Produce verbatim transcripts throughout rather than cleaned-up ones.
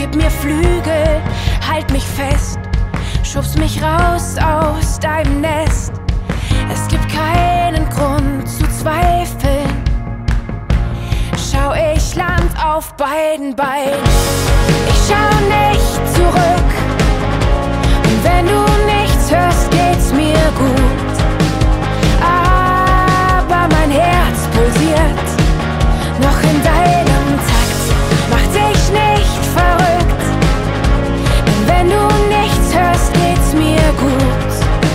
Gib mir Flügel, halt mich fest, schubst mich raus aus deinem Nest. Es gibt keinen Grund zu zweifeln. Schau, ich land auf beiden Beinen. Ich schau nicht zurück. Und wenn du nichts hörst, geht's mir gut. Aber mein Herz pulsiert noch in deinem Takt. Mach dich nicht verrückt. Denn wenn du nichts hörst, geht's mir gut.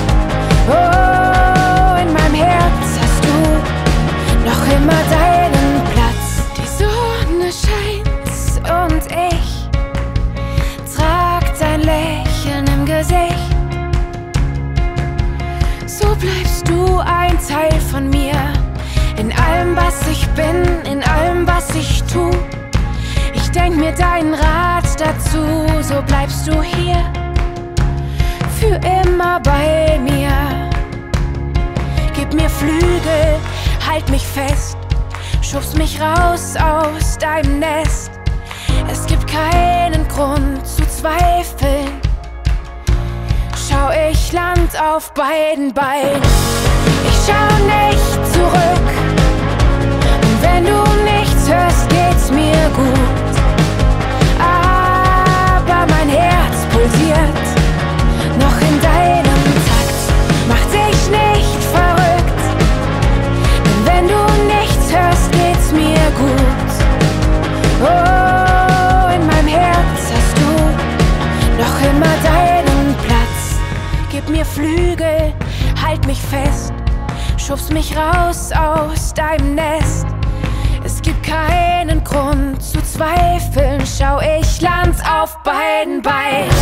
Oh, in meinem Herz hast du noch immer deinen Platz. Die Sonne scheint und ich trag dein Lächeln im Gesicht. So bleibst du ein Teil von mir. In allem, was ich bin, in allem, was ich tu. Ich denk mir deinen Rat dazu. So bleibst du hier für immer bei mir. Gib mir Flügel, halt mich fest, schubst mich raus aus deinem Nest. Es gibt keinen Grund zu zweifeln. Schau, ich land auf beiden Beinen. Ich schau nicht zurück. Und wenn du nichts hörst, geht's mir gut. Aber mein Herz pulsiert noch in deinem Takt. Mach dich nicht verrückt. Denn wenn du nichts hörst, geht's mir gut. Oh, in meinem Herz hast du noch immer deinen Platz. Gib mir Flügel, halt mich fest, schubst mich raus aus deinem Nest. Es gibt keinen Grund zu zweifeln. Schau, ich land auf beiden Beinen.